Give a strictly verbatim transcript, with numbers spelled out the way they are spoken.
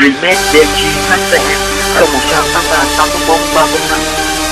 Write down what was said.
remake đêm chi phát sẽ không một sao phát ra sáu bốn ba bốn năm